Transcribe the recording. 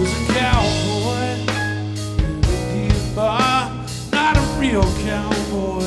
was a cowboy in an Indian bar, not a real cowboy.